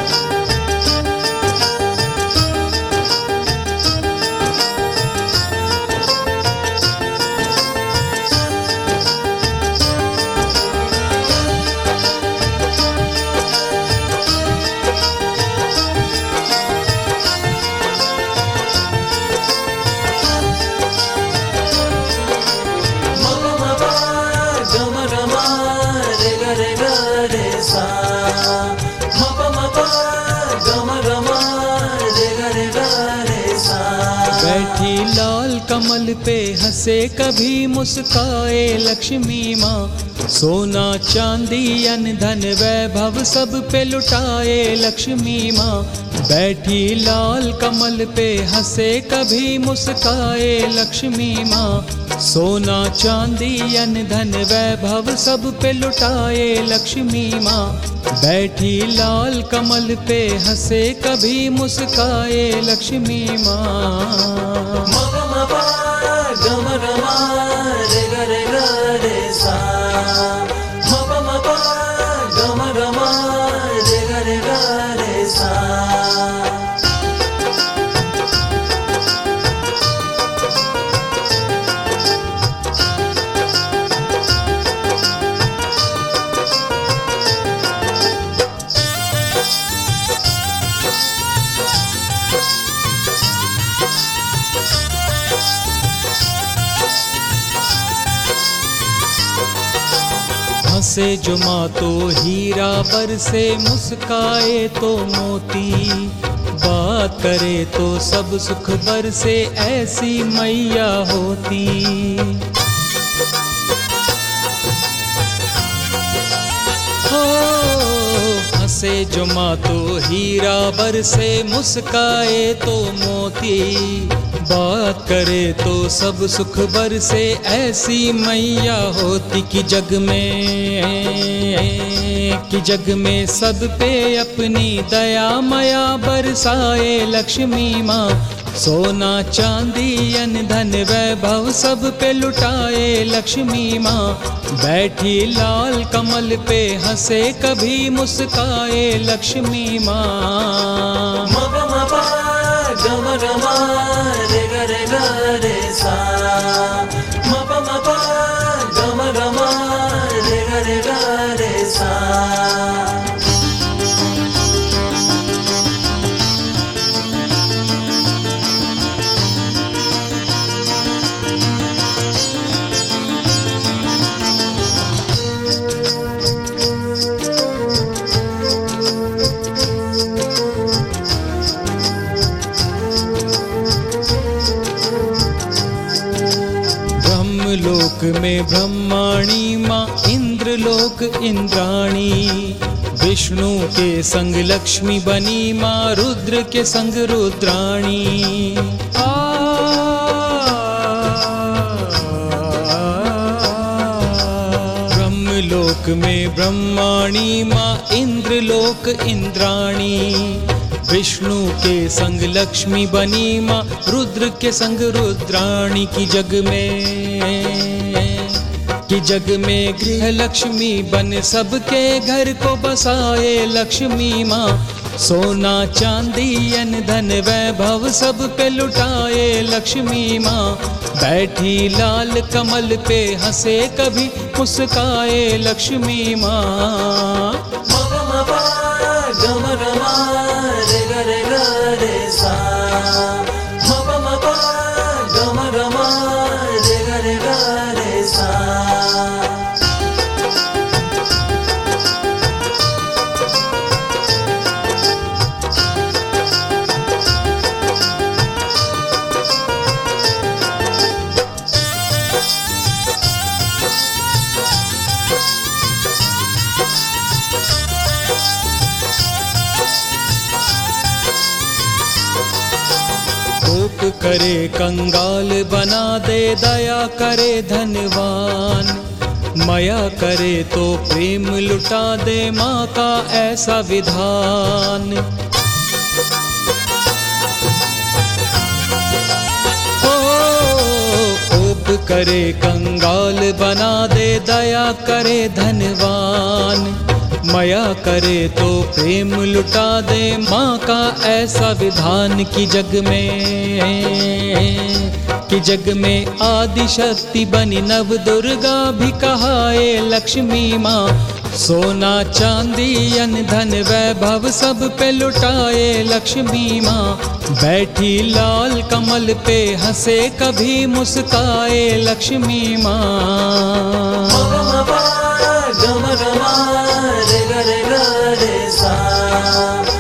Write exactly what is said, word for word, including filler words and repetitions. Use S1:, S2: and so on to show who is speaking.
S1: बैठी लाल कमल पे हंसे कभी मुस्काए लक्ष्मी माँ। सोना चांदी अन धन वैभव सब पे लुटाए लक्ष्मी माँ। बैठी लाल कमल पे हंसे कभी मुस्काए लक्ष्मी माँ। सोना चांदी अन धन वैभव सब पे लुटाए लक्ष्मी माँ। बैठी लाल कमल पे हंसे कभी मुस्काए लक्ष्मी माँ। हंसे जो माँ तो हीरा बरसे, मुस्काए तो मोती। बात करे तो सब सुख बरसे, ऐसी मैया होती। हो हंसे जो माँ तो हीरा बरसे, मुस्काए तो मोती। बात करे तो सब सुख बरसे, ऐसी मैया होती। कि जग में कि जग में सब पे अपनी दया माया बरसाए लक्ष्मी माँ। सोना चांदी अन धन वैभव सब पे लुटाए लक्ष्मी माँ। बैठी लाल कमल पे हंसे कभी मुस्काए लक्ष्मी माँ।
S2: गम गमा रे ग रे ग रे सा, म प म प गम गमा रे ग रे ग रे सा।
S1: लोक में ब्रह्माणी माँ, इंद्र लोक इंद्राणी। विष्णु के संग लक्ष्मी बनी माँ, रुद्र के संग रुद्राणी। आ ब्रह्म लोक में ब्रह्माणी माँ, इंद्र लोक इंद्राणी। विष्णु के संग लक्ष्मी बनी माँ, रुद्र के संग रुद्राणी। की जग में कि जग में गृह लक्ष्मी बन सबके घर को बसाए लक्ष्मी माँ। सोना चांदी अन धन वैभव सब पे लुटाए लक्ष्मी माँ। बैठी लाल कमल पे हंसे कभी मुस्काए लक्ष्मी माँ।
S2: गम गमा रे ग रे ग रे सा, म प म प गम गमा रे ग रे ग रे सा।
S1: कोप करे कंगाल बना दे, दया करे धनवान। माया करे तो प्रेम लुटा दे, माँ का ऐसा विधान। ओ कोप करे कंगाल बना दे, दया करे धनवान। माया करे तो प्रेम लुटा दे, माँ का ऐसा विधान कि जग में कि जग में आदि शक्ति बनी नव दुर्गा भी कहाए लक्ष्मी माँ। सोना चांदी अन धन वैभव सब पे लुटाए लक्ष्मी माँ। बैठी लाल कमल पे हंसे कभी मुस्काए लक्ष्मी माँ।
S2: गम गमा रे ग रे ग रे सा